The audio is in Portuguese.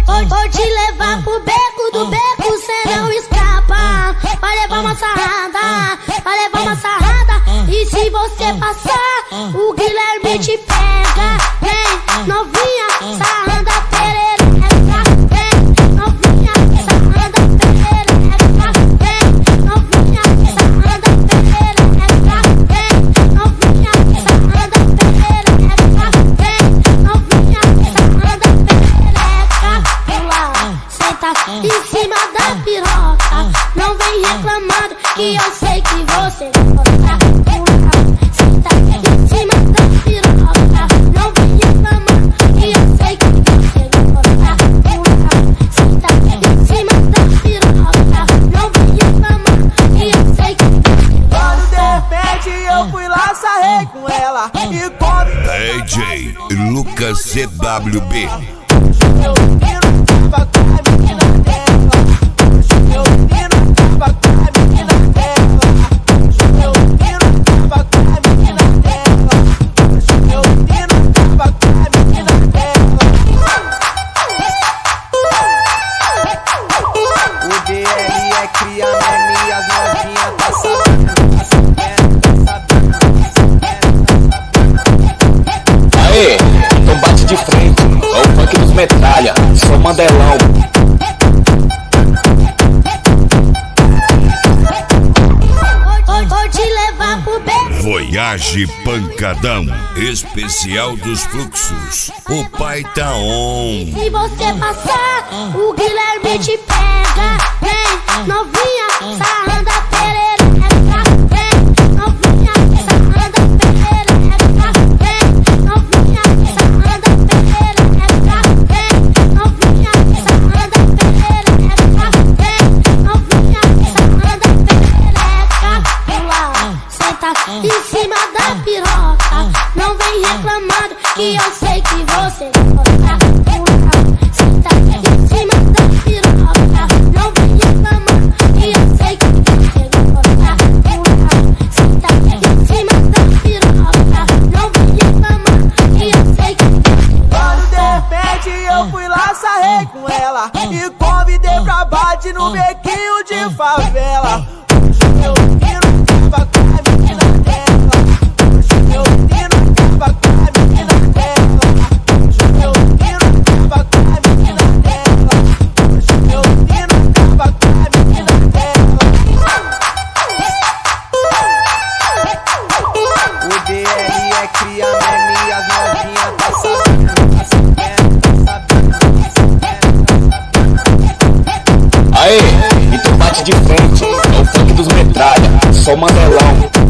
Vou te levar pro beco do beco, cê não escapa. Vai levar uma sarrada, vai levar uma sarrada. E se você passar, o Guilherme te pega. Vem, novinha, sarrada perereca. Vem, novinha, sarrada perereca. Vem, novinha, sarrada perereca. Vem, novinha, sarrada perereca. Vem, novinha, sarrada perereca. Pula, senta em cima da piroca. Não vem reclamando que eu sei que você gosta. Com ela e come DJ Lucas CWB. Meu menino tava com a menina dela. Meu menino tava com a menina dela. Meu menino tava com a menina dela. Meu menino tava com a menina dela. O DL é cria meme e as novinhas tá sabendo. Então bate de frente, é o funk dos metralha, sou Mandelão. Vou te levar pro beco. Voyage Pancadão, especial dos fluxos. O pai tá on. Se você passar, o Guilherme te pega. Vem, novinha, sarranda perereca. Vem, novinha, sarranda perereca. Vem, novinha, sarranda perereca. Vem, novinha, sarranda perereca. Vem, novinha, sarranda perereca. Pula, senta em cima da piroca. Não vem reclamando que eu sei que você gosta. Com ela e convidei pra bate no bequinho de favela. Meu menino tava com a menina dela. Meu menino tava com a menina dela. Meu menino tava com a menina dela. Meu menino tava com a menina dela. O DL é cria meme e as novinhas tá sabendo. Então bate de frente, é o funk dos metralha, sou Mandelão.